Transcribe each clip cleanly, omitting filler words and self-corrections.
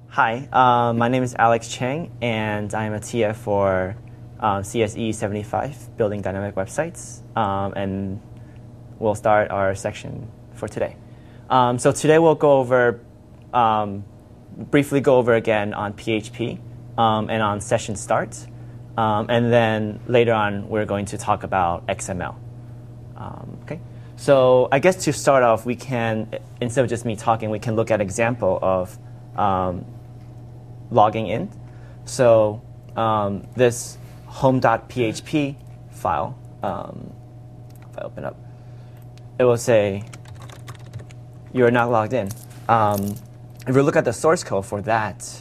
Hi, my name is Alex Chang, and I'm a TF for CSE 75, Building Dynamic Websites, and we'll start our section for today. So today we'll go over, briefly go over again on PHP and on session start, and then later on we're going to talk about XML. Okay. So I guess to start off, we can, instead of just me talking, we can look at an example of logging in. So this home.php file, if I open up, it will say you're not logged in. If we look at the source code for that,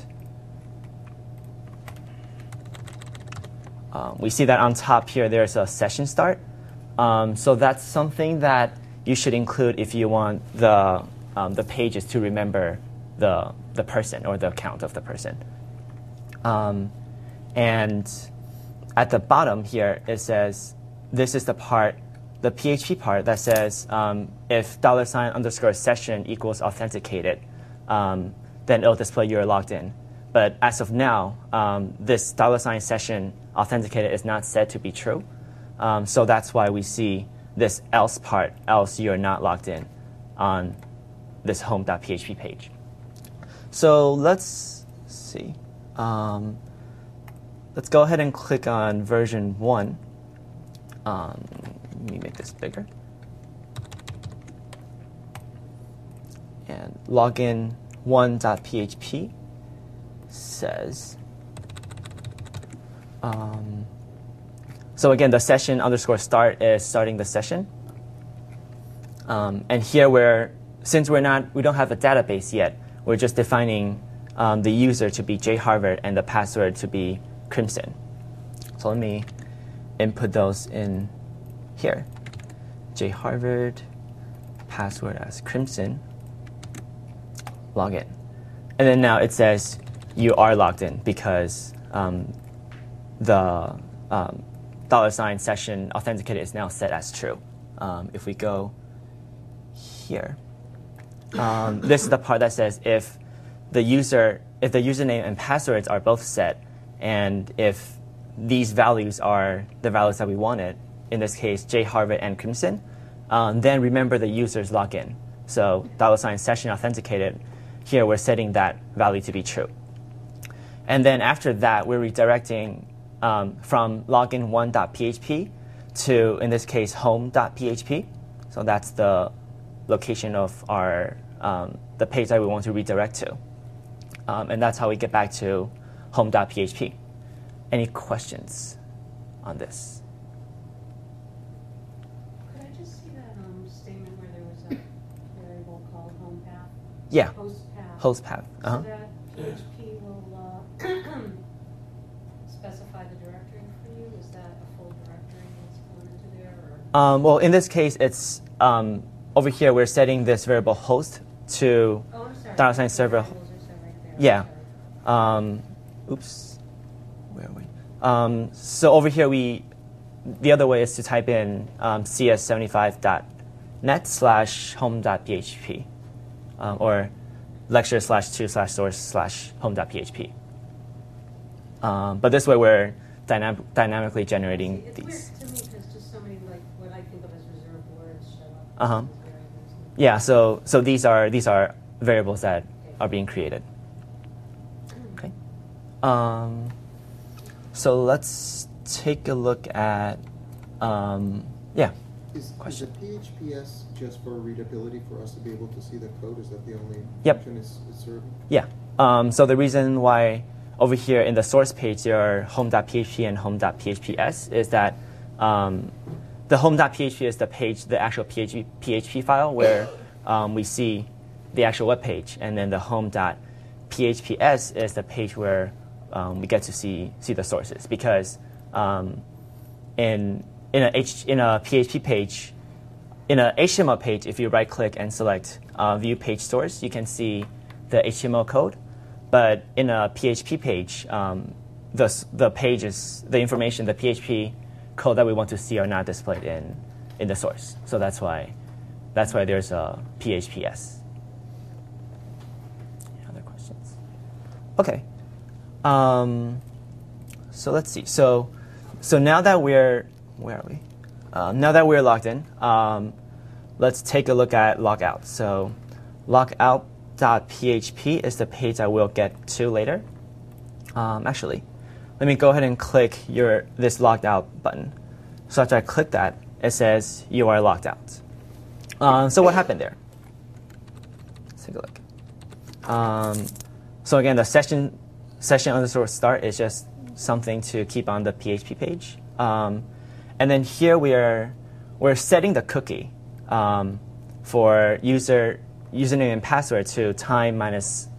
we see that on top here there's a session start. So that's something that you should include if you want the pages to remember the person or the account of the person. And at the bottom here, it says this is the part, the PHP part that says if $_session equals authenticated, then it'll display you're logged in. But as of now, this $session authenticated is not set to be true. So that's why we see this else part, else you're not logged in, on this home.php page. So let's see. Let's go ahead and click on version 1. Let me make this bigger. And login 1.php says, so again, the session _start is starting the session. And here since we don't have a database yet, we're just defining the user to be jharvard and the password to be Crimson. So let me input those in here. jharvard, password as Crimson, login. And then now it says you are logged in because the $session authenticated is now set as true. If we go here, this is the part that says if the username and passwords are both set, and if these values are the values that we wanted, in this case jharvard and Crimson, then remember the user's login. So $session authenticated, here we're setting that value to be true. And then after that, we're redirecting from login1.php to, in this case, home.php. So that's the location of our the page that we want to redirect to. And that's how we get back to home.php. Any questions on this? Could I just see that statement where there was a variable called home path? Yeah. Host path. Host path. So that PHP will specify the directory for you? Is that a full directory that's going into there? Or? Well, in this case, it's over here. We're setting this variable host to $server. Right there. Yeah. Oops. Where are we? So over here, the other way is to type in cs75.net/home.php or lecture/2/source/home.php. But this way, we're dynamically generating it's these. Weird to me because just so many, like, what I think of as reserved words show up. Yeah. So these are variables that are being created. Okay. So let's take a look at yeah. Is the PHPS just for readability for us to be able to see the code? Is that the only Yep. function it's serving? Yeah. So the reason why over here in the source page there are home.php and home.phps is that the home.php is the page, the actual PHP file where we see the actual web page, and then the home.phps is the page where we get to see the sources. Because in a PHP page, in a HTML page, if you right click and select View Page Source, you can see the HTML code. But in a PHP page, the pages, the information, the PHP code that we want to see are not displayed in the source. So that's why there's a PHPS. Any other questions? Okay. So let's see. So now that where are we? Now that we're logged in, let's take a look at logout. So logout.php is the page I will get to later. Actually, let me go ahead and click this logged out button. So after I click that, it says you are logged out. So what happened there? Let's take a look. So again, the session underscore start is just something to keep on the PHP page. And then here we're setting the cookie for username and password to time minus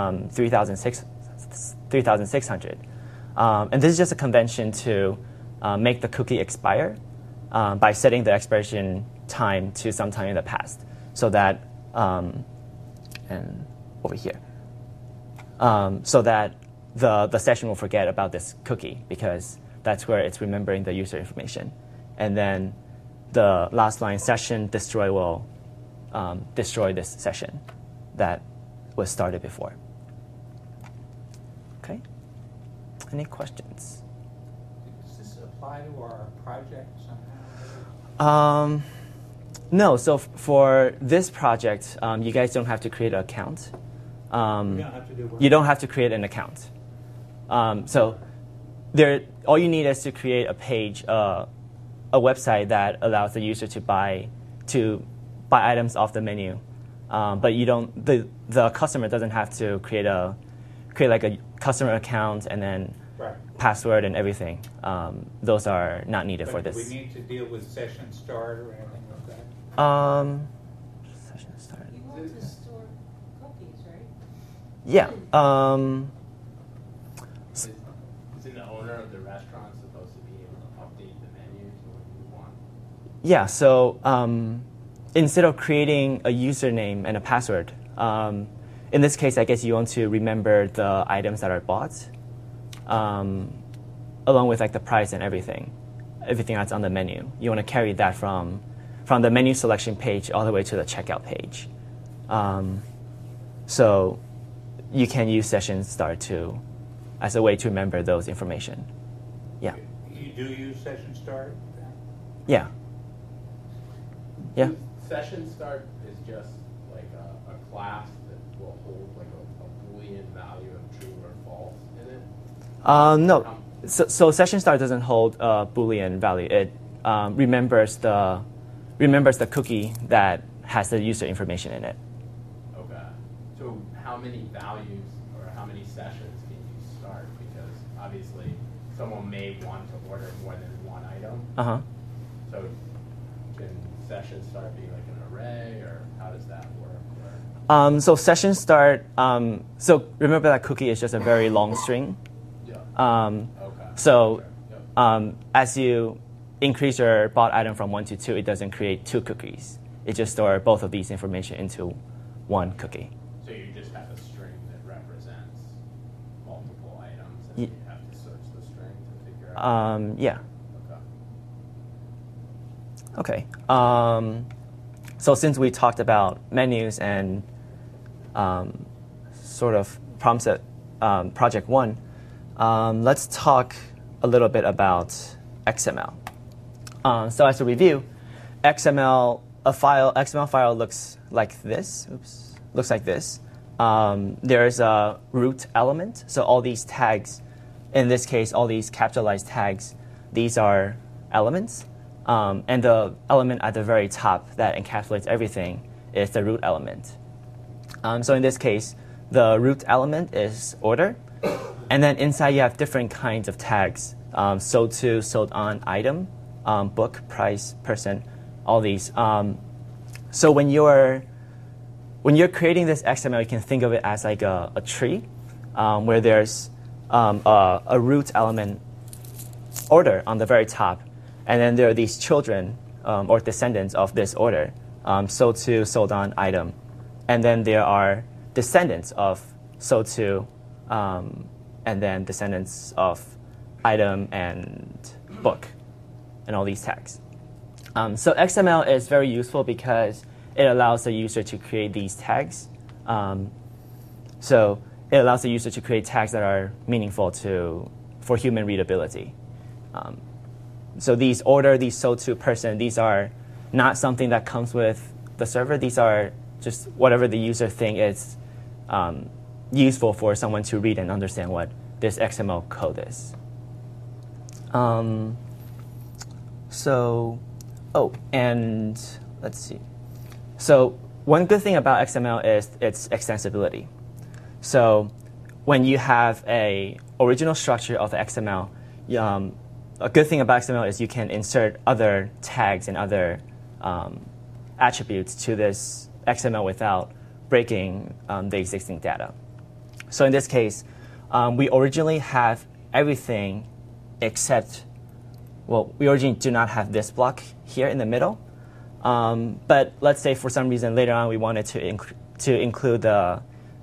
3,600. And this is just a convention to make the cookie expire by setting the expiration time to sometime in the past, so that and over here, so that the session will forget about this cookie, because that's where it's remembering the user information. And then the last line, session destroy, will destroy this session that was started before. Okay. Any questions? Does this apply to our project somehow? No. So for this project, you guys don't have to create an account. You don't have to do what? You don't have to create an account. So all you need is to create a page, a website that allows the user to buy items off the menu. But you don't. The customer doesn't have to create like a customer account and then Right. password and everything. Those are not needed But for do this. we need to deal with session start or anything like that? Session start. You want to store cookies, right? Yeah. Isn't the owner of the restaurant supposed to be able to update the menu to what you want? Yeah. So instead of creating a username and a password, in this case, I guess you want to remember the items that are bought, along with like the price and everything that's on the menu. You want to carry that from the menu selection page all the way to the checkout page. So you can use session start as a way to remember those information. Yeah. You do use session start? Yeah. Yeah. Session start is just like a class that will hold like a Boolean value of true or false in it. No. So session start doesn't hold a Boolean value. It remembers the cookie that has the user information in it. Okay. So how many values or how many sessions can you start? Because obviously someone may want to order more than one item. Uh-huh. So can session start be like an array, or how does that work? So session start. So remember that cookie is just a very long string. Yeah. Okay. So Yep. as you increase your bought item from 1 to 2, it doesn't create 2 cookies. It just stores both of these information into one cookie. So you just have a string that represents multiple items, and you have to search the string to figure out. Yeah. Okay. Okay. So since we talked about menus and sort of prompts at project 1, let's talk a little bit about XML. So as a review, XML file looks like this. Oops, looks like this. There's a root element. So all these tags, in this case, all these capitalized tags, these are elements. And the element at the very top that encapsulates everything is the root element. So in this case, the root element is order. And then inside you have different kinds of tags. Sold to, sold on, item, book, price, person, all these. So when you're creating this XML, you can think of it as like a tree where there's a root element order on the very top. And then there are these children or descendants of this order, sold to, sold on, item. And then there are descendants of sold to, and then descendants of item and book, and all these tags. So XML is very useful because it allows the user to create these tags. So it allows the user to create tags that are meaningful for human readability. So these order, these sold to person, these are not something that comes with the server. These are just whatever the user thinks is useful for someone to read and understand what this XML code is. And let's see. So one good thing about XML is its extensibility. So when you have a original structure of XML, a good thing about XML is you can insert other tags and other attributes to this XML without breaking the existing data. So in this case, we originally have everything except, well, we originally do not have this block here in the middle. But let's say for some reason later on we wanted to include the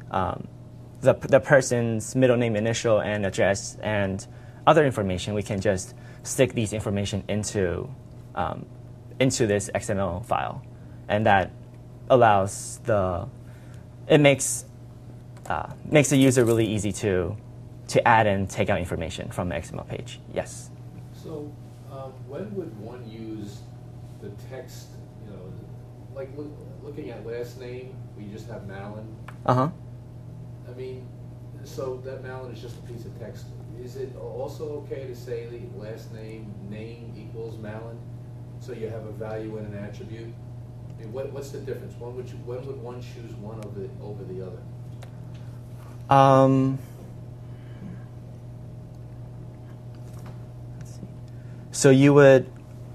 person's middle name, initial, and address, and other information. We can just stick these information into this XML file, and that allows it makes the user really easy to add and take out information from the XML page. Yes. So when would one use the text? You know, like looking at last name, we just have Malin. Uh-huh. I mean, so that Malin is just a piece of text. Is it also okay to say the last name equals Malin, so you have a value in an attribute? I mean, what's the difference? When would one choose one over the other? Let's see. So you would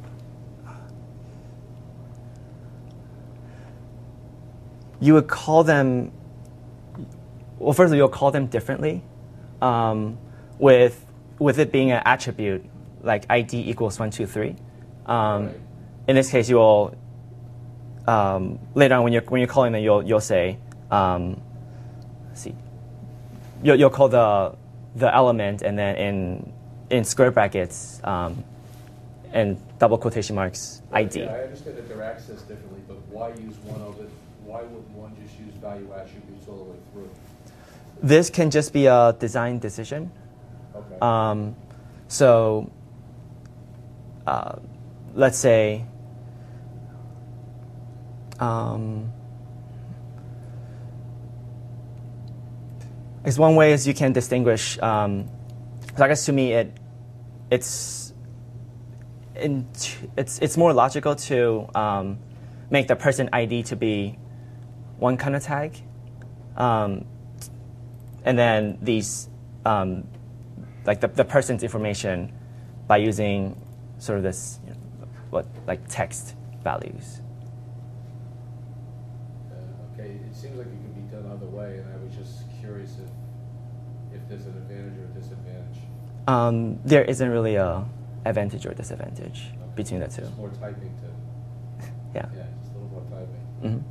call them. Well, first you'll call them differently, with it being an attribute like ID equals 1, 2, 3. Right. In this case, you will later on when you're calling them, you'll say, let's see, you'll call the element, and then in square brackets and double quotation marks ID. Yeah, I understand that they're accessed differently, but why use one of it? Why would one just use value attributes all the way through? This can just be a design decision. Okay. So let's say it's one way is you can distinguish. So I guess to me it's more logical to make the person ID to be one kind of tag, and then these like the person's information by using sort of this like text values. Okay, it seems like it could be done other way, and I was just curious if there's an advantage or a disadvantage. There isn't really a advantage or disadvantage between the two. Just more typing to. Yeah. Yeah, just a little more typing. Mm-hmm.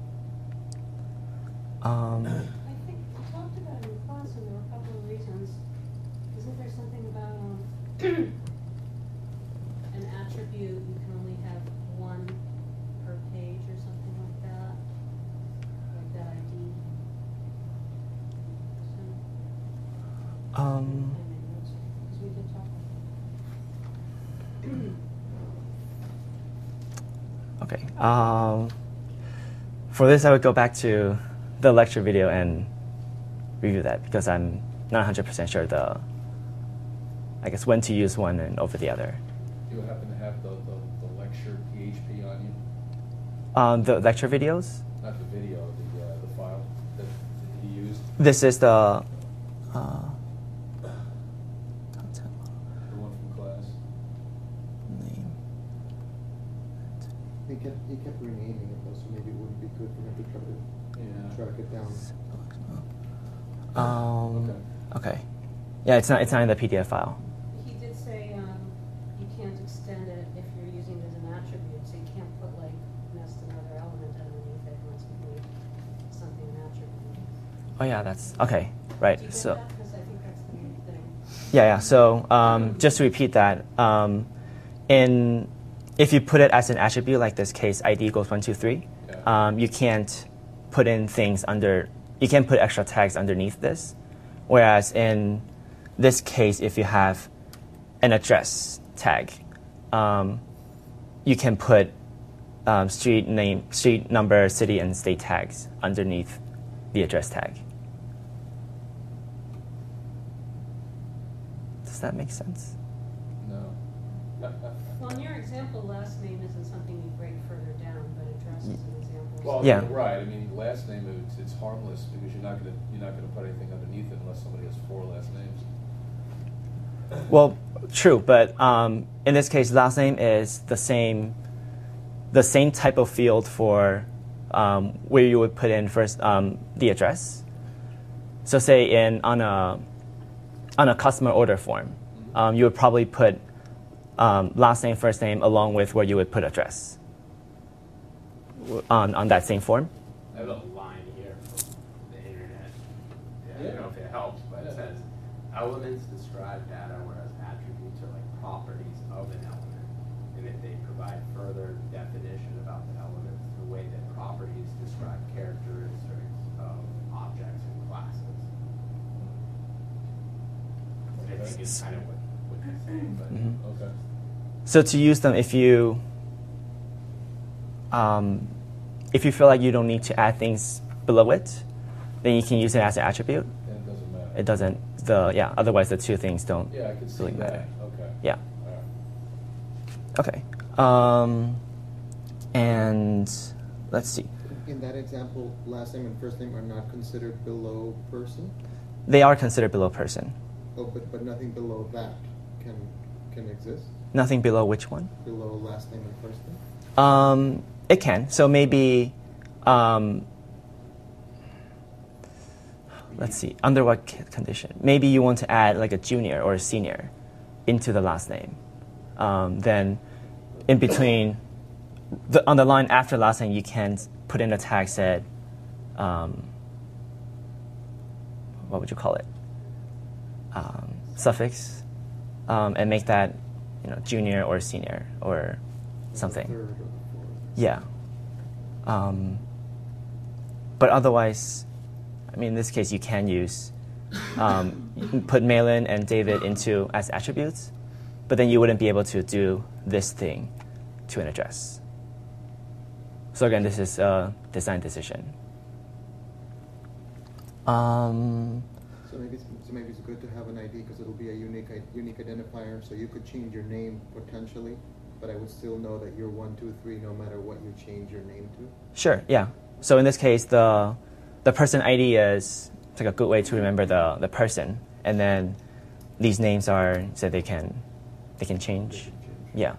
I think we talked about it in class, and there were a couple of reasons. Isn't there something about an attribute, you can only have one per page or something like that? Like that ID? Because we did talk about Okay. For this, I would go back to the lecture video and review that, because I'm not 100% sure I guess when to use one and over the other. Do you happen to have the lecture PHP on you? The lecture videos. Not the video, the file that he used. This is the. The one from class. Name. He kept renaming it though, so maybe it wouldn't be good for him to try to track it down. Okay. Yeah, it's not in the PDF file. He did say you can't extend it if you're using it as an attribute, so you can't put like nest another element underneath it once you make something an attribute. Oh yeah, that's okay. Right. Do you get So. that? Because I think that's the main thing. Yeah. So just to repeat that, if you put it as an attribute, like this case, ID equals 1, 2, 3, Yeah. you can't put in things under. You can't put extra tags underneath this, Whereas in this case, if you have an address tag, you can put street name, street number, city, and state tags underneath the address tag. Does that make sense? No. Well, in your example, last name isn't something you break further down, but address is an example. Well, Yeah. you're right. I mean, last name, it's harmless because you're not gonna put anything underneath it unless somebody has 4 last names. Well, true, but in this case, last name is the same type of field for where you would put in first the address. So say on a customer order form, you would probably put last name, first name, along with where you would put address on that same form. I have a line here from the internet. I don't know if it helps, but it says elements describe data, whereas attributes are like properties of an element. And if they provide further definition about the elements, the way that properties describe characteristics of objects and classes. I think it's kind of what you're saying, but Okay. So to use them, if you feel like you don't need to add things below it, then you can use it as an attribute. And it doesn't matter. It doesn't. Otherwise the two things don't Yeah, I can see really that. matter. Okay. Yeah. All right. Okay. And let's see. In that example, last name and first name are not considered below person? They are considered below person. Oh, but nothing below that can exist? Nothing below which one? Below last name and first name? It can. So maybe, let's see, under what condition? Maybe you want to add like a junior or a senior into the last name. Then in between, on the line after last name, you can put in a tag said, what would you call it? Suffix, and make that, junior or senior or something. The third or the fourth. Yeah. But otherwise, in this case, you can use, you can put Malin and David into as attributes, but then you wouldn't be able to do this thing to an address. So again, this is a design decision. So maybe it's good to have an ID because it'll be a unique identifier. So you could change your name potentially, but I would still know that you're 1, 2, 3 no matter what you change your name to. Sure. Yeah. So in this case, the person ID is like a good way to remember the person, and then these names are so they can change. Yeah.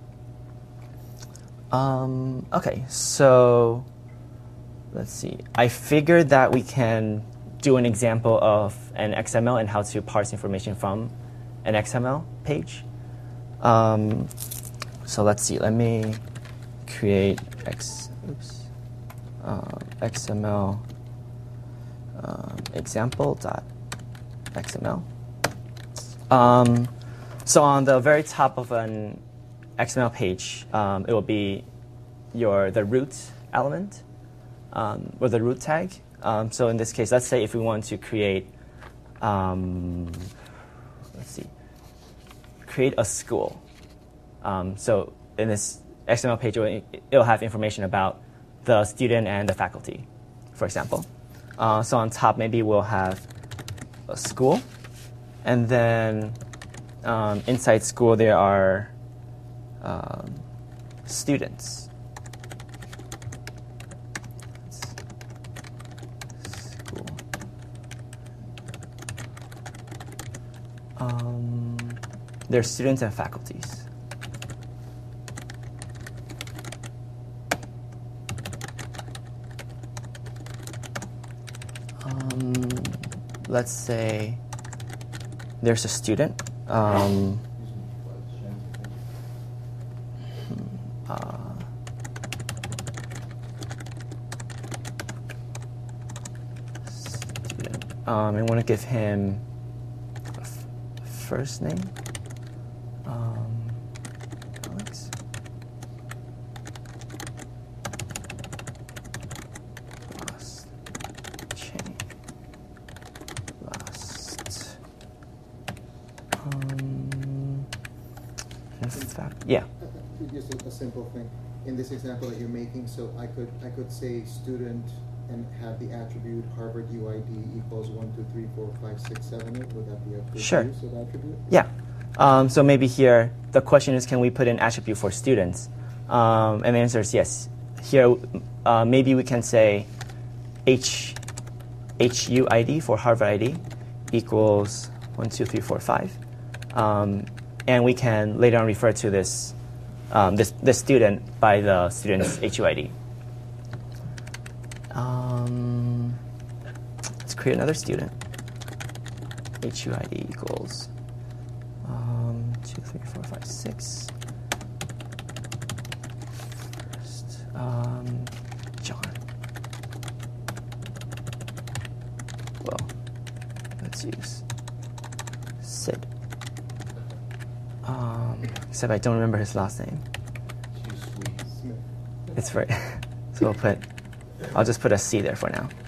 Okay. So let's see. I figured that we can do an example of an XML and how to parse information from an XML page. So let's see. Let me create XML example.xml. So on the very top of an XML page, it will be the root element or the root tag. So in this case, let's say if we want to create, create a school. So in this XML page, it'll have information about the student and the faculty, for example. So on top, maybe we'll have a school. And then inside school, there are students. School. There are students and faculties. Let's say there's a student. Student. I want to give him a first name. Alex. Last In fact, yeah. Just a simple thing. In this example that you're making, so I could say student and have the attribute Harvard UID equals 1, 2, 3, 4, 5, 6, 7, 8. Would that be a good Sure. use of attribute? Yeah. So maybe here the question is, can we put an attribute for students? And the answer is yes. Here, maybe we can say HUID for Harvard ID equals 1, 2, 3, 4, 5. And we can later on refer to this this student by the student's HUID. Let's create another student. HUID equals 2, 3, 4, 5, 6. First, John. Well, let's use Sid. Except I don't remember his last name. She's sweet. Smith. It's right. So I'll just put a C there for now.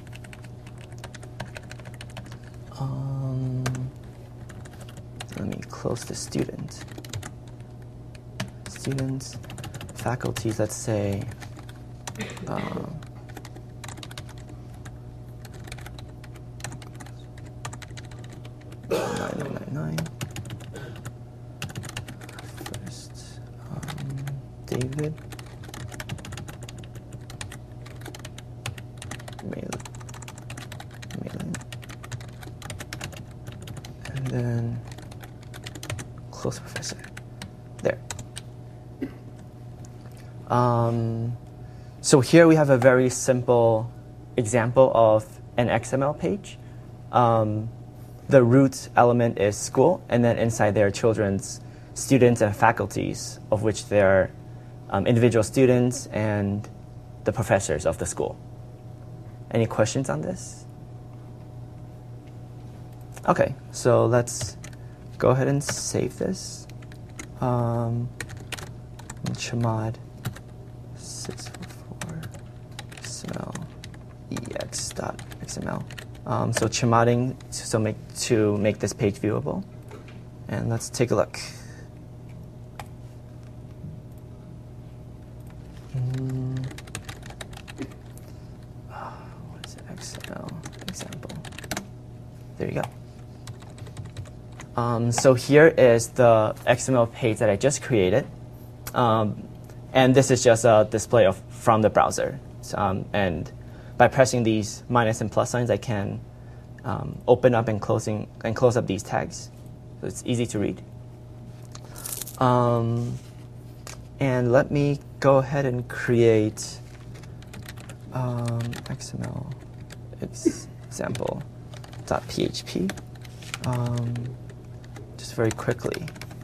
Let me close the student. Students, faculties, let's say, 9999. First, David. Malin. And then close professor. There. So here we have a very simple example of an XML page. The root element is school, and then inside there are children's students and faculties, of which there are individual students and the professors of the school. Any questions on this? Okay, so let's go ahead and save this. Chmod 644 XML ex.xml. So chmodding to make this page viewable. And let's take a look. What is it? XML example. There you go. So here is the XML page that I just created. And this is just a display from the browser. And by pressing these minus and plus signs, I can open up and close up these tags. So it's easy to read. And let me go ahead and create XML example.php. Just very quickly.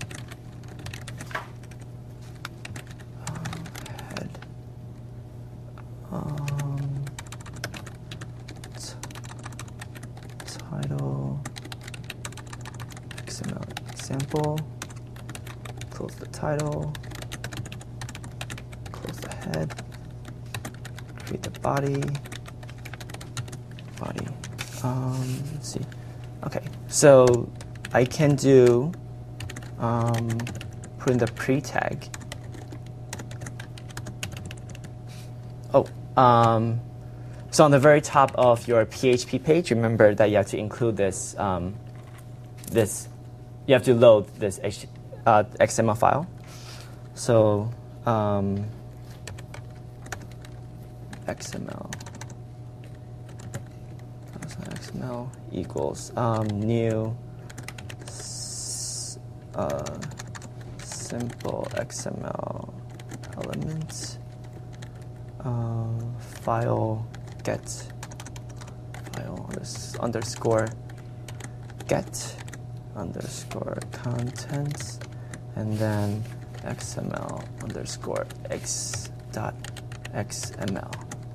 Head. Title. XML example. Close the title. Close the head. Create the body. Let's see. Okay, so I can do put in the pre tag. So on the very top of your PHP page, remember that you have to include this. You have to load this XML file. So XML equals new simple XML element file get file underscore get underscore contents, and then XML underscore x dot XML.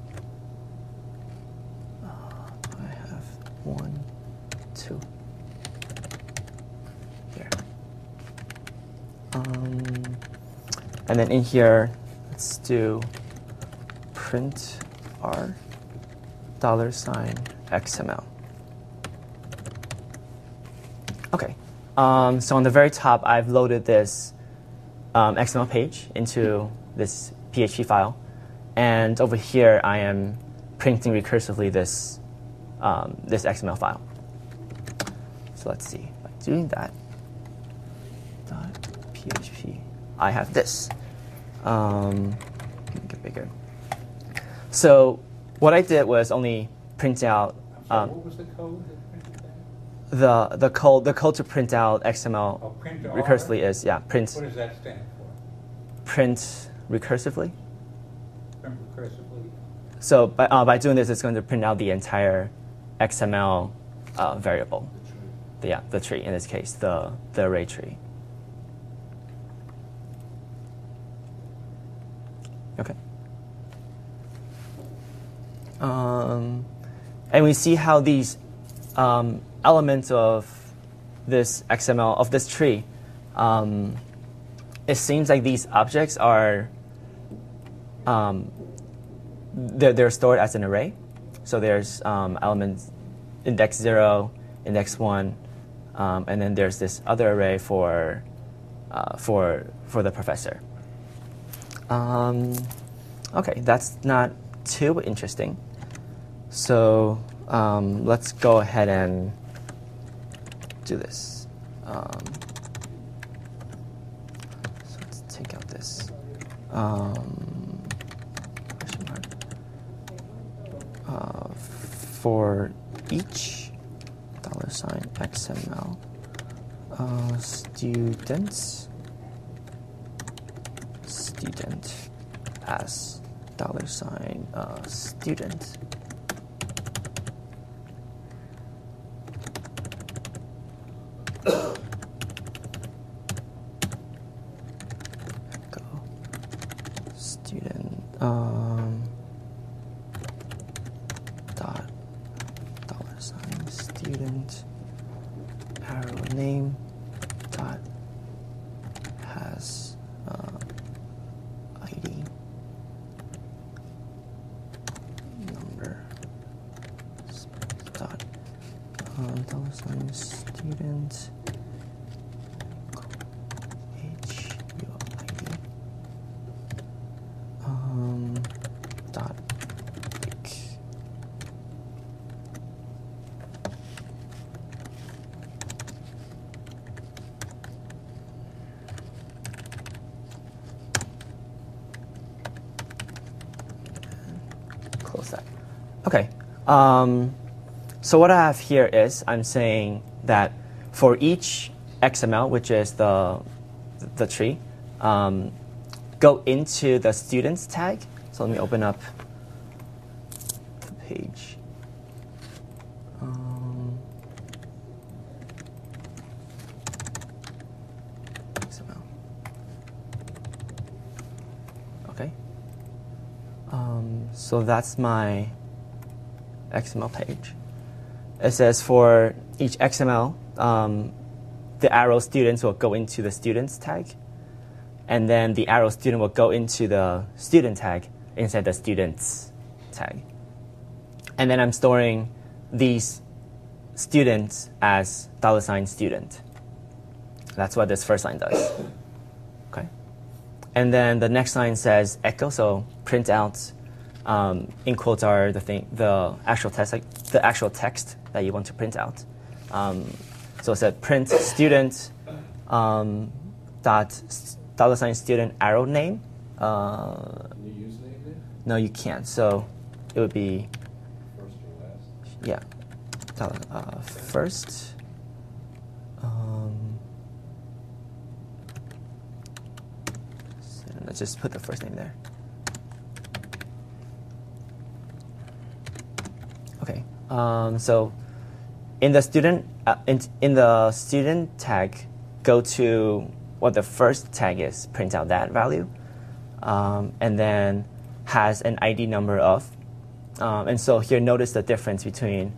I have 1, 2. There. And then in here, let's do print r $XML. Okay. So on the very top, I've loaded this XML page into this PHP file. And over here, I am printing recursively this XML file. So let's see. By doing that, .php, I have this. Make it bigger. So what I did was only print out I'm sorry, what was the code that printed that? the code to print out XML Oh, print R? recursively is print What does that stand for? print recursively. Print recursively? So by doing this, it's going to print out the entire XML variable. The tree, in this case, the array tree. Okay. And we see how these elements of this XML, of this tree, it seems like these objects are, they're stored as an array. So there's elements index 0, index 1, and then there's this other array for the professor. Okay, that's not too interesting. So let's go ahead and do this. So let's take out this question mark. For each $XML student as $student. Go student dot $student arrow name dot has ID number dot $student HUID dot week. Close that. Okay. So what I have here is I'm saying that for each XML, which is the tree, go into the students tag. So let me open up the page. XML. Okay. So that's my XML page. It says for each XML, the arrow students will go into the students tag, and then the arrow student will go into the student tag inside the students tag. And then I'm storing these students as $student. That's what this first line does. Okay. And then the next line says echo, so print out. In quotes are the actual text that you want to print out. So it said print student dot $student arrow name. Can you use name there? No, you can't. So it would be First or last? yeah. First. So let's just put the first name there. Okay. So in the student in the student tag, go to what the first tag is, print out that value, and then has an ID number of. And so here, notice the difference between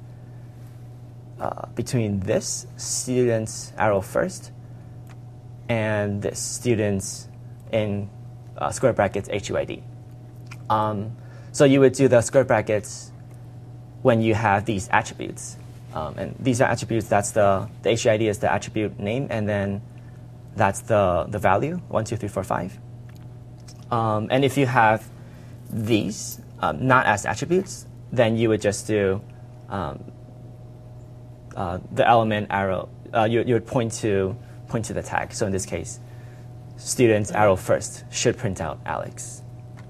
this student's arrow first and this student's in square brackets HUID. So you would do the square brackets when you have these attributes. And these are attributes. That's the HUID is the attribute name, and then that's the value, 1, 2, 3, 4, 5. And if you have these not as attributes, then you would just do the element arrow. You would point to the tag. So in this case, student arrow first should print out Alex.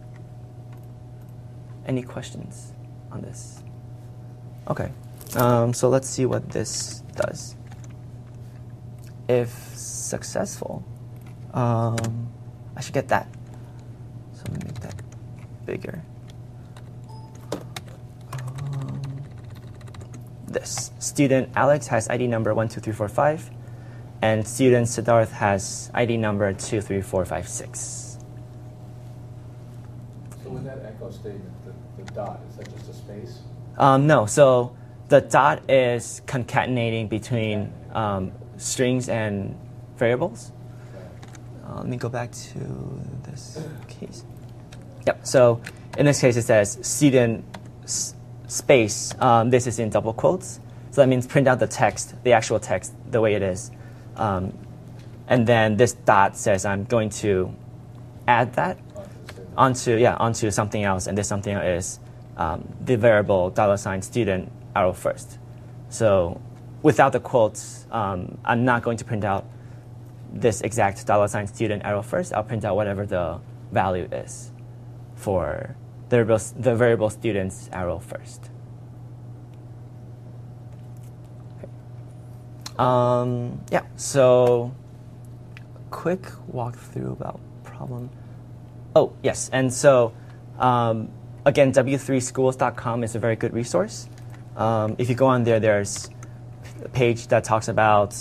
Any questions on this? Okay, so let's see what this does. If successful, I should get that. So let me make that bigger. This student Alex has ID number 1, 2, 3, 4, 5, and student Siddharth has ID number 2, 3, 4, 5, 6. So in that echo statement, the dot, is that just a space? No, so the dot is concatenating between strings and variables. Let me go back to this case. Yep, so in this case it says student space, this is in double quotes. So that means print out the text, the actual text, the way it is. And then this dot says I'm going to add that onto something else, and this something else is the variable $student arrow first. So without the quotes, I'm not going to print out this exact $student arrow first. I'll print out whatever the value is for the variable student's arrow first. Okay. Yeah, so quick walkthrough about problem. Oh, yes, and so again, w3schools.com is a very good resource. If you go on there, there's a page that talks about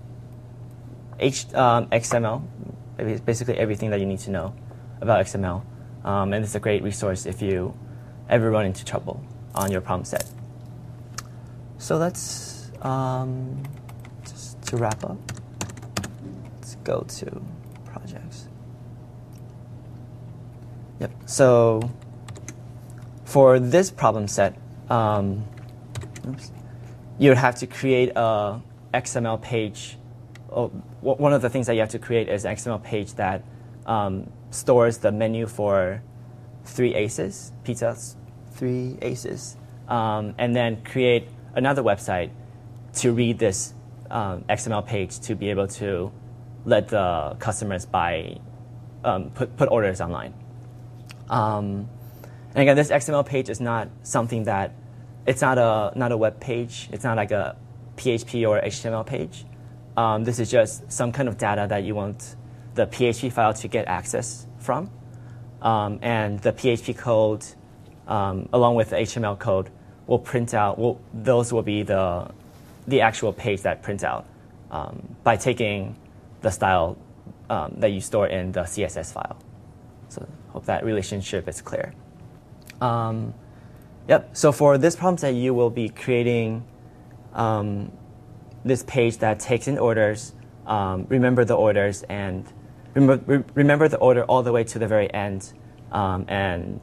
XML, basically everything that you need to know about XML. And it's a great resource if you ever run into trouble on your problem set. So let's, just to wrap up, let's go to projects. Yep, so for this problem set, you would have to create a XML page. One of the things that you have to create is an XML page that stores the menu for 3 aces, pizzas, 3 aces, and then create another website to read this XML page to be able to let the customers buy, put orders online. And again, this XML page is not something that, it's not a web page. It's not like a PHP or HTML page. This is just some kind of data that you want the PHP file to get access from. And the PHP code, along with the HTML code, will print out, those will be the actual page that prints out by taking the style that you store in the CSS file. So hope that relationship is clear. Yep, so for this problem set, you will be creating this page that takes in orders, remember the orders, and remember the order all the way to the very end, and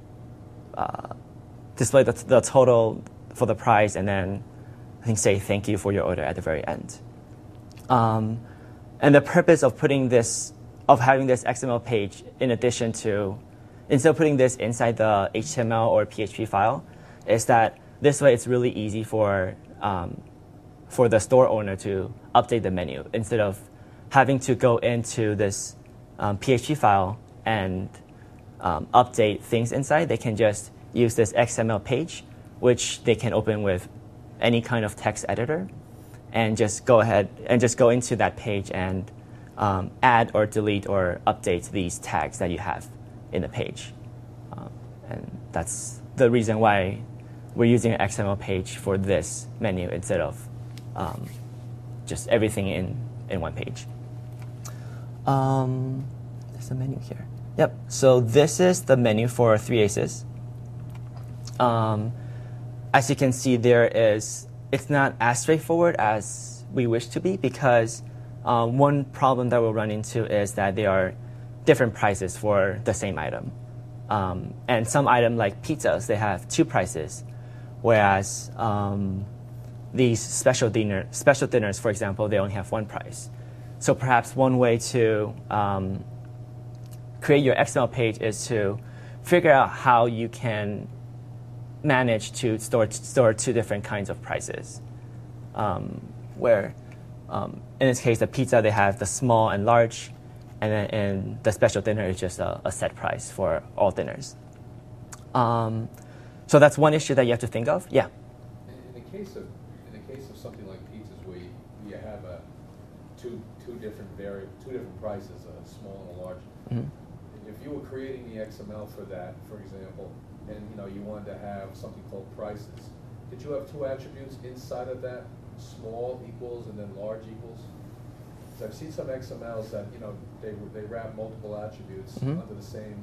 display the total for the price, and then I think say thank you for your order at the very end. And the purpose of having this XML page, instead of putting this inside the HTML or PHP file, is that this way it's really easy for the store owner to update the menu. Instead of having to go into this PHP file and update things inside, they can just use this XML page, which they can open with any kind of text editor, and just go ahead and just go into that page and add or delete or update these tags that you have in the page. And that's the reason why we're using an XML page for this menu instead of just everything in one page. There's a menu here. Yep, so this is the menu for 3 aces. As you can see, it's not as straightforward as we wish to be, because one problem that we'll run into is that there are different prices for the same item. And some item like pizzas, they have 2 prices, whereas these special dinners, for example, they only have 1 price. So perhaps one way to create your XML page is to figure out how you can manage to store two different kinds of prices. Where, in this case, the pizza, they have the small and large, and then in the special dinner is just a set price for all dinners. So that's one issue that you have to think of. Yeah. In the case of something like pizzas, where you have two different prices, a small and a large. Mm-hmm. If you were creating the XML for that, for example, and you wanted to have something called prices, did you have two attributes inside of that? Small equals and then large equals? So I've seen some XMLs that they wrap multiple attributes Mm-hmm. under the same,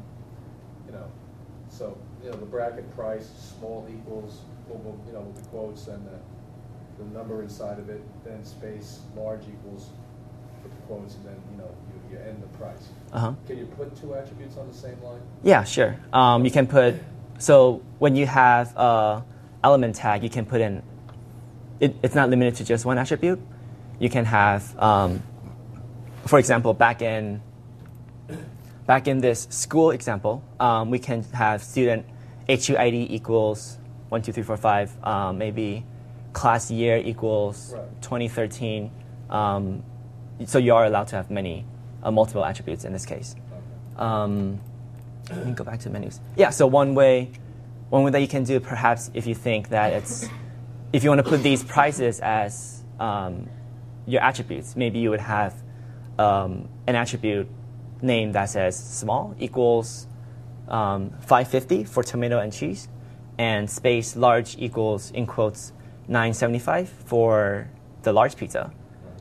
so the bracket price, small equals, with the quotes and the number inside of it, then space, large equals, with the quotes, and then you end the price. Uh-huh. Can you put two attributes on the same line? Yeah, sure. You can put, so when you have element tag, you can put in, it's not limited to just one attribute. You can have, for example, back in this school example, we can have student HUID equals 1, 2, 3, 4, 5, maybe class year equals Right. 2013. So you are allowed to have multiple attributes in this case. Okay. Let me go back to menus. Yeah, so one way that you can do, perhaps if you think that if you want to put these prices as your attributes, maybe you would have an attribute name that says small equals $5.50 for tomato and cheese, and space large equals, in quotes, $9.75 for the large pizza.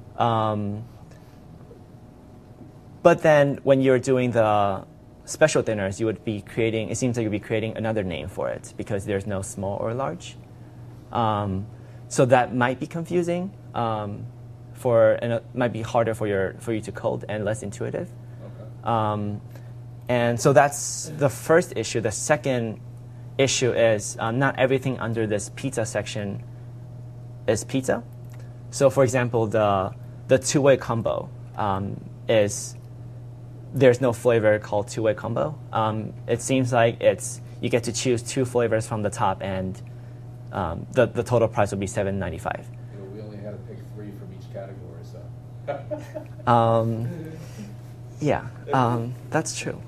But then when you're doing the special dinners, it seems like you'd be creating another name for it because there's no small or large. So that might be confusing, and it might be harder for you to code and less intuitive. Okay. And so that's the first issue. The second issue is not everything under this pizza section is pizza. So for example, the two-way combo is, there's no flavor called two-way combo. It seems like you get to choose two flavors from the top, and the total price will be $7.95. We only had to pick 3 from each category, so. Yeah, that's true.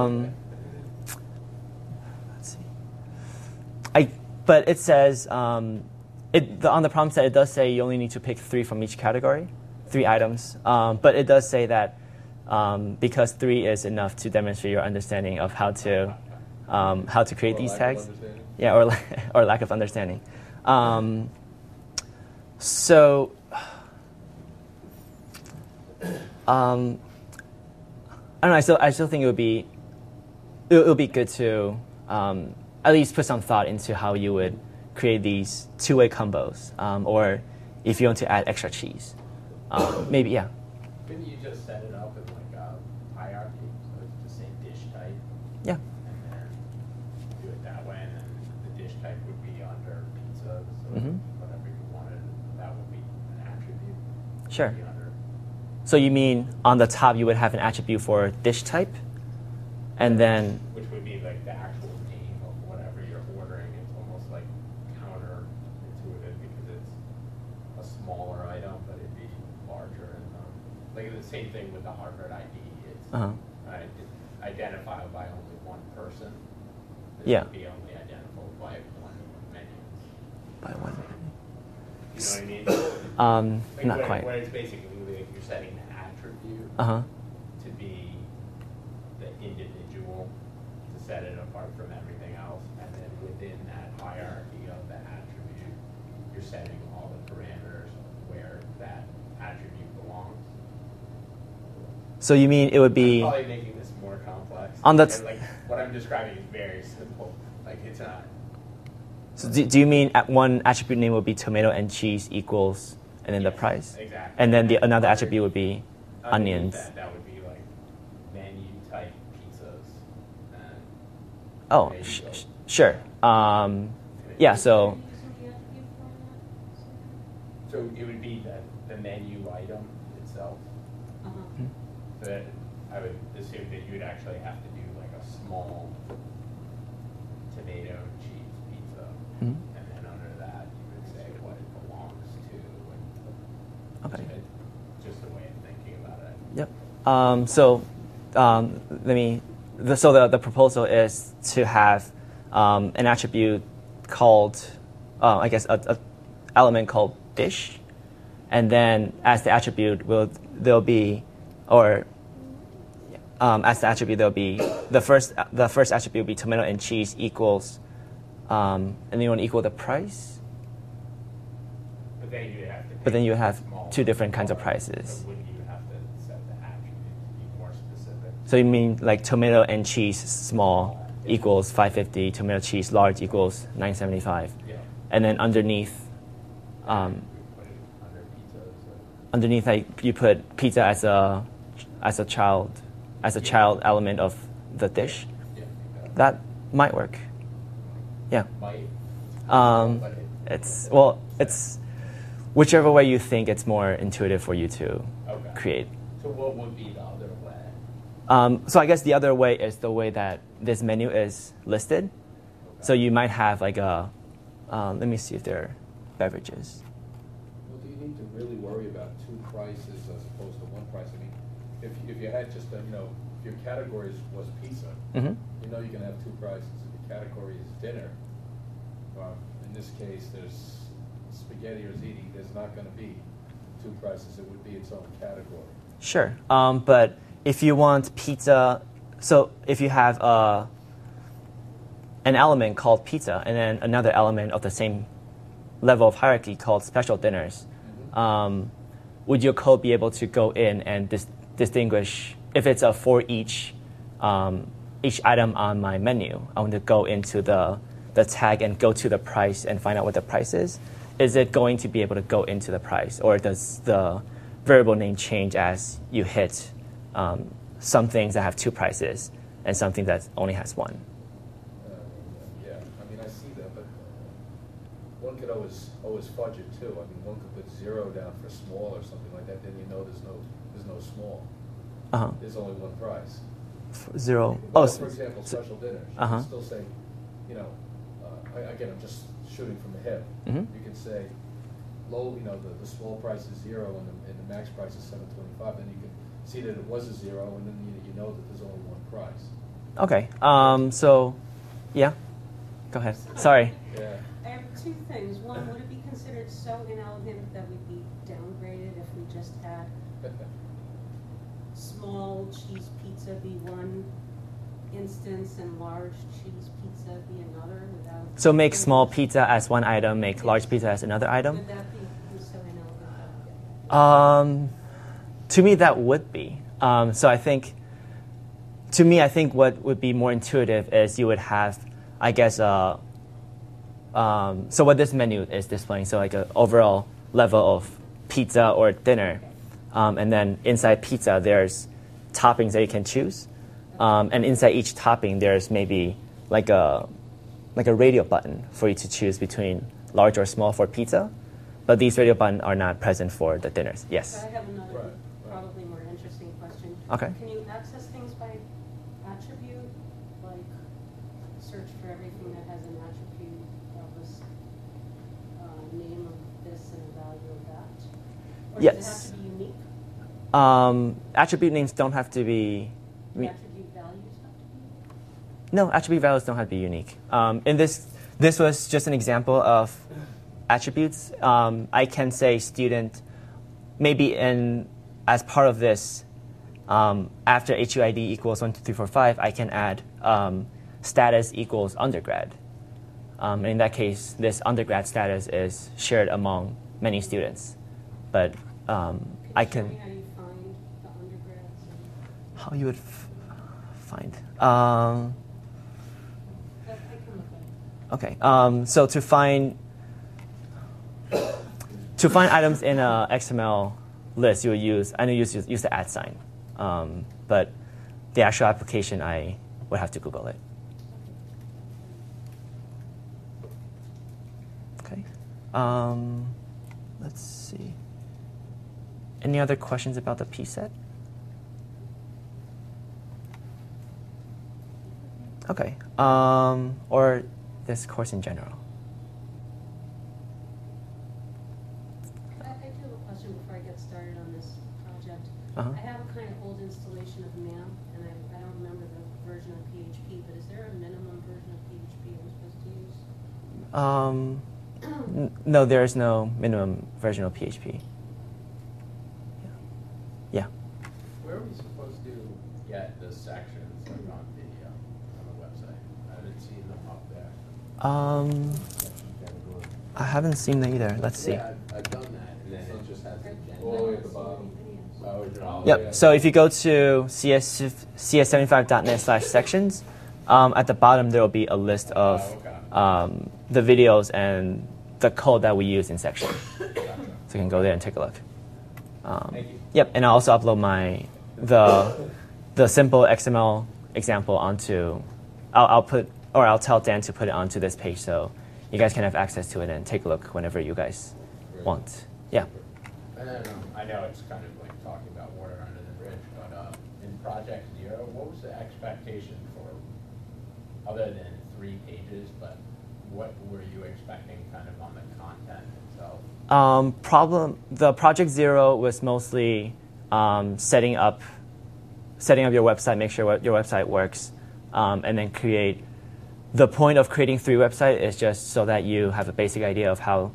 Let's see. But it says on the problem set, it does say you only need to pick 3 from each category, 3 items. But it does say that because 3 is enough to demonstrate your understanding of how to create these tags. Yeah, or lack of understanding. I don't know. I still think it would be good to at least put some thought into how you would create these two-way combos, or if you want to add extra cheese, maybe yeah. Couldn't you just set it up in like a hierarchy, so it's the same dish type, Yeah. and then do it that way, and then the dish type would be under pizzas or Mhm. whatever you wanted. That would be an attribute. Sure. Be under. So you mean on the top you would have an attribute for dish type, and then Which would be like the actual name of whatever you're ordering. It's almost like counterintuitive because it's a smaller item, but it'd be larger. And like the same thing with the Harvard ID. It's identifiable by only one person. This Yeah. would be only identifiable by one menu. by one. You know what I mean? Like Not where, quite. Where it's basically like you're setting the attribute to be the individual to set it apart from everything else, and then within that hierarchy of the attribute, you're setting all the parameters of where that attribute belongs. So you mean it would be I'm probably making this more complex. On the And, like what I'm describing is very simple. Like it's not. So do you mean one attribute name would be tomato and cheese equals, and then the Yes, price? Exactly. And then another Underneath attribute would be onions. That would be like menu type pizzas. And Oh, there you go. sure. Yeah, so Using the attribute format? So it would be the menu item itself. Oh, That I would assume that you would actually have to do like a small tomato cheese pizza, Mhm. and then under that you would say what it belongs to, and Okay. just a way of thinking about it. Yep. The proposal is to have an attribute called, I guess, a element called dish, and then as the attribute there'll be the first attribute will be tomato and cheese equals, and then you want to equal the price. But then you have to. But then you have small- two different kinds of smaller. prices. So wouldn't you have to set the attribute to be more specific? So you mean like tomato and cheese small equals 550, tomato cheese large equals 975, Yeah. and then underneath, We put it under pizza. So. underneath you put pizza as a child element of the dish. Yeah. That might work. Yeah. Might. But it's whichever way you think it's more intuitive for you to Okay. create. So what would be the other way? So I guess the other way is the way that this menu is listed. So you might have like a, let me see if there are beverages. Well, do you need to really worry about two prices as opposed to one price? I mean, if you had just if your categories was pizza, Mm-hmm. you're going to have two prices. If your category is dinner, in this case, there's spaghetti or ziti, there's not going to be two prices. It would be its own category. Sure. But if you want pizza, so if you have an element called pizza and then another element of the same level of hierarchy called special dinners, would your code be able to go in and distinguish if it's a for each item on my menu? I want to go into the tag and go to the price and find out what the price is. Is it going to be able to go into the price, or does the variable name change as you hit some things that have two prices and something that only has one? Yeah, I mean, I see that, but one could always fudge it too. I mean, one could put 0 down for small or something like that. Then you know there's no small. Uh-huh. There's only one price. 0. Well, Oh, for example, special dinners. You Uh-huh. can still say, again, I'm just shooting from the hip. Mhm. You can say, low, the small price is 0 and the max price is $7.25. Then you can see that it was a 0, and then you know that there's only one price. okay. So, yeah. Go ahead. Sorry. Yeah. I have two things. One, would it be considered so inelegant that we'd be downgraded if we just had small cheese pizza be one instance and large cheese pizza be another without? So make small pizza as one item, make large pizza as another item? Would that be so inelegant? To me, that would be. So I think what would be more intuitive is you would have, I guess, so what this menu is displaying, so like an overall level of pizza or dinner, and then inside pizza there's toppings that you can choose, and inside each topping there's maybe like a radio button for you to choose between large or small for pizza, but these radio buttons are not present for the dinners. Yes. So I have another, Right. probably more interesting question. Okay. Can you access things by attribute, like search for everything that has an attribute of this name of this and a value of that? Or does it Yes. have to be unique? Attribute names don't have to be. The attribute values have to be? No, attribute values don't have to be unique. In this was just an example of attributes. I can say student, maybe as part of this, after HUID equals 1, 2, 3, 4, 5, I can add status equals undergrad. In that case, this undergrad status is shared among many students. But I Can can. you show me how you find the undergrads? How you would find? I can look at it. Okay. So to find items in a XML list, you would use the @ sign, but the actual application I would have to Google it. Okay. Let's see. Any other questions about the P set? Okay. Or this course in general. I do have a question before I get started on this project. Uh-huh. I have a kind of old installation of MAM, and I don't remember the version of PHP, but is there a minimum version of PHP I'm supposed to use? No, there is no minimum version of PHP. Yeah. Where are we supposed to get the sections like on video on the website? I haven't seen them up there. I haven't seen that either. Let's see. Yeah, I've done that, and then it just has the agenda. All the way at the bottom. Oh, is it all? Yep. yeah. So if you go to cs75.net/sections, at the bottom there will be a list of the videos and the code that we use in section. So you can go there and take a look. Thank you. Yep. And I also upload the simple XML example onto. I'll tell Dan to put it onto this page so you guys can have access to it and take a look whenever you guys want. Yeah. And then I know it's kind of like talking about water under the bridge, but in Project Zero, what was the expectation for, other than 3 pages, but what were you expecting kind of on the content itself? The Project Zero was mostly setting up your website, make sure your website works, and then create. The point of creating 3 websites is just so that you have a basic idea of how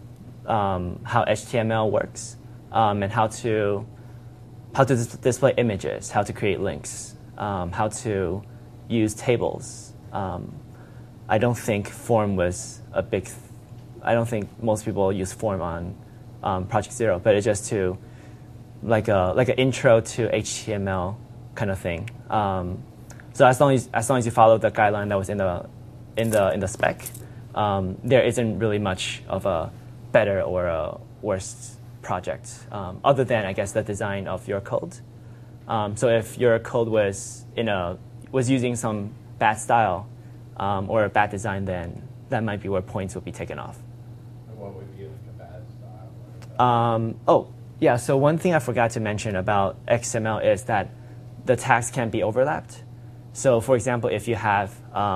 HTML works, and how to display images, how to create links, how to use tables. I don't think form was a big. I don't think most people use form on Project Zero, but it's just to like an intro to HTML kind of thing. So as long as you follow the guideline that was in the spec, there isn't really much of a better or a worse project, other than I guess the design of your code. So if your code was using some bad style or a bad design, then that might be where points would be taken off. And what would be like a bad style? So one thing I forgot to mention about XML is that the tags can be overlapped. So for example, if you have,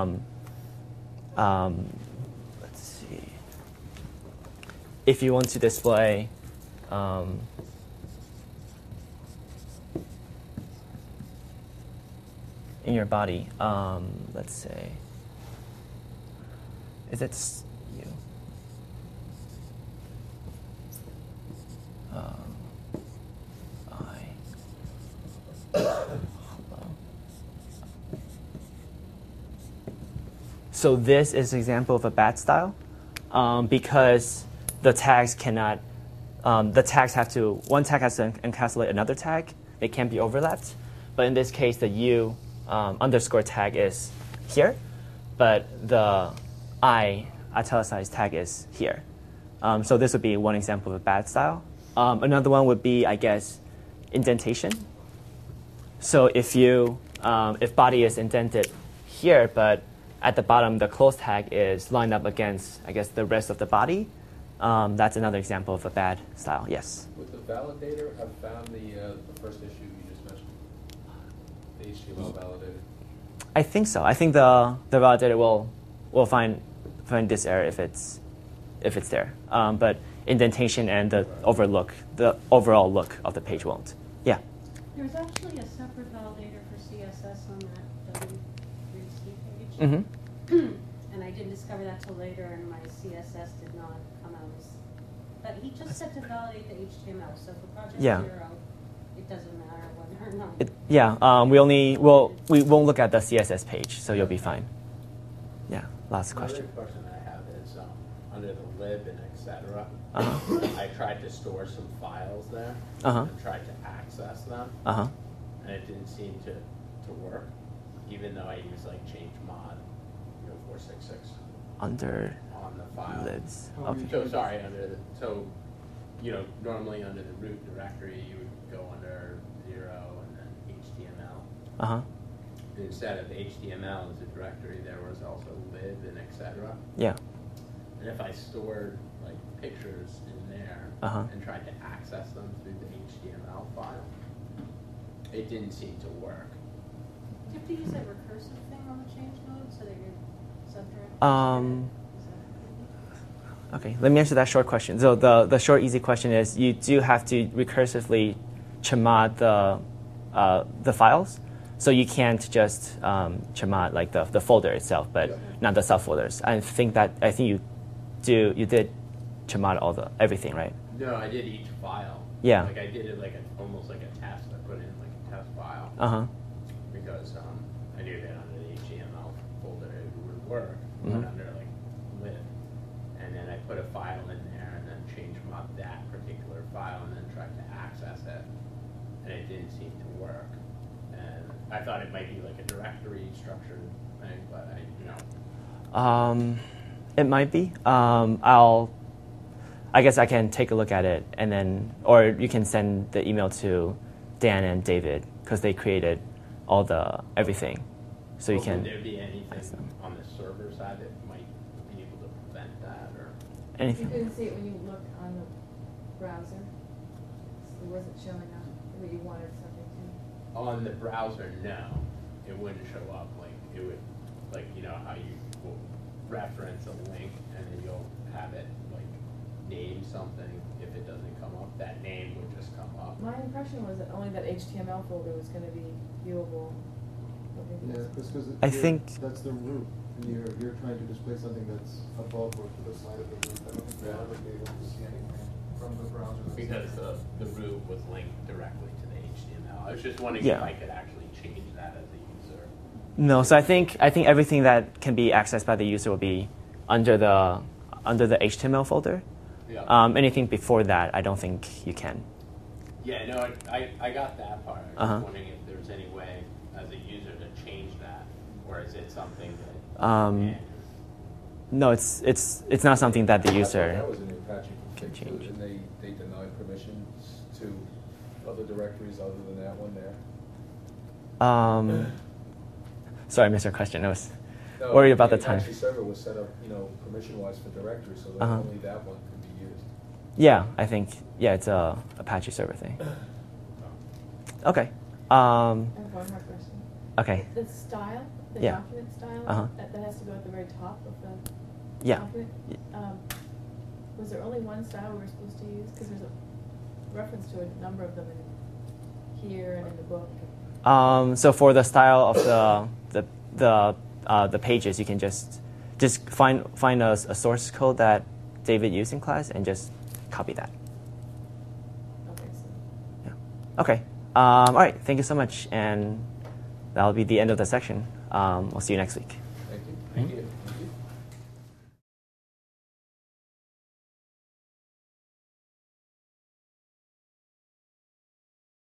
let's see, if you want to display in your body, let's say, is it you? So this is an example of a bad style, because the tags cannot. One tag has to encapsulate another tag. It can't be overlapped. But in this case, the U underscore tag is here, but the I italicized tag is here. So this would be one example of a bad style. Another one would be, I guess, indentation. So if body is indented here, but at the bottom the close tag is lined up against, I guess, the rest of the body, that's another example of a bad style. Yes. Would the validator have found the first issue you just mentioned? The HTML validator? I think so. I think the validator will find this error if it's there. But indentation and the overall look of the page won't. Yeah. There's actually a separate validator for CSS on that W3C page. Mm-hmm. And I didn't discover that till later, and my CSS did not come out as. But he just said to validate the HTML. So for Project Yeah. Zero, it doesn't matter whether or not. We won't look at the CSS page, so you'll be fine. Yeah. Last question. Another question I have is under the lib and etc. Uh-huh. I tried to store some files there Uh-huh. and tried to access them, Uh-huh. and it didn't seem to work, even though I used like change mod 466 Under on the file. libs. Oh, Okay. So sorry, normally under the root directory you would go under 0 and then HTML. Uh-huh. Instead of HTML as a directory, there was also lib and etc. Yeah. And if I stored like pictures in there Uh-huh. and tried to access them through the HTML file, it didn't seem to work. You have to use that recursive recursive thing on the change node so that your subdirectories Um, is that Okay, let me answer that short question. So the short, easy question is you do have to recursively chmod the files. So you can't just chmod like the folder itself, but Yeah. not the subfolders. I think you did chmod everything, right? No, I did each file. Yeah. Like I did it like almost like a test. I put in like a test file Uh-huh. because I knew that under the HTML folder it would work, Mhm. but under like lib. And then I put a file in there and then changed that particular file and then tried to access it. And it didn't seem to work. And I thought it might be like a directory structured thing, but It might be. I guess I can take a look at it, and then, or you can send the email to Dan and David because they created everything, so you Would can there be anything ask them. on the server side that might be able to prevent that, or? You anything. couldn't see it when you looked on the browser? It wasn't showing up what you wanted something to? On the browser, no, it wouldn't show up. Like it would, like how you will reference a link and then you'll have it like name something. If it doesn't come up, that name would just come up. My impression was that only that HTML folder was gonna be viewable. But maybe Yeah, it's- because I think- that's the root, and you're trying to display something that's above or to the side of the root. I don't think you'll ever be able to see anything from the browser. that's- Because the root was linked directly to the HTML. I was just wondering Yeah. if I could actually change that as a user. No, so I think everything that can be accessed by the user will be under the HTML folder. Yeah. Anything before that, I don't think you can. Yeah, no, I got that part. I was Uh-huh. just wondering if there's any way as a user to change that, or is it something that Um, No, it's not something that the I thought user. That was an Apache config too, change. and they denied permissions to other directories other than that one there? Sorry, I missed your question. I was No, worried about the time. Apache server was set up, permission-wise for directories, so that Uh-huh. only that one could be used. Yeah, I think it's a Apache server thing. Okay. I have one more question. Okay. The style, the Yeah. document style, Uh-huh. that has to go at the very top of the Yeah. document. Was there only one style we were supposed to use? Because there's a reference to a number of them in here and in the book. So for the style of the pages, you can just find a source code that David used in class and just copy that. Okay, so Yeah. Okay. All right. Thank you so much, and that'll be the end of the section. We'll see you next week. Thank you. Thank you.